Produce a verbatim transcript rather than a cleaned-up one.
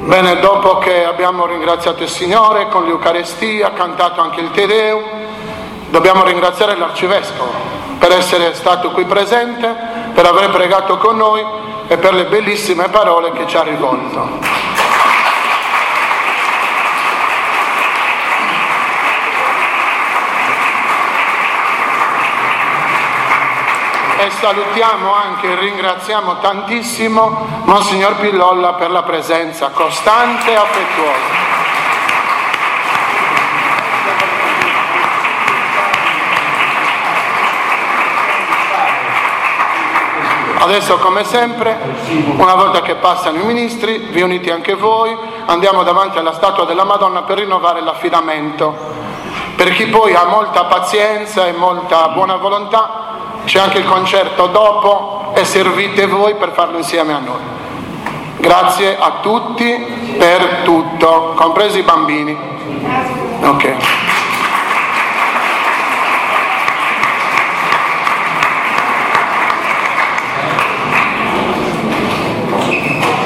Bene, dopo che abbiamo ringraziato il Signore con l'Eucaristia, cantato anche il Te Deum, dobbiamo ringraziare l'Arcivescovo per essere stato qui presente, per aver pregato con noi e per le bellissime parole che ci ha rivolto. E salutiamo anche e ringraziamo tantissimo Monsignor Pillolla per la presenza costante e affettuosa. Adesso, come sempre, una volta che passano i ministri, vi unite anche voi, andiamo davanti alla statua della Madonna per rinnovare l'affidamento. Per chi poi ha molta pazienza e molta buona volontà, c'è anche il concerto dopo e servite voi per farlo insieme a noi. Grazie a tutti per tutto, compresi i bambini. Ok.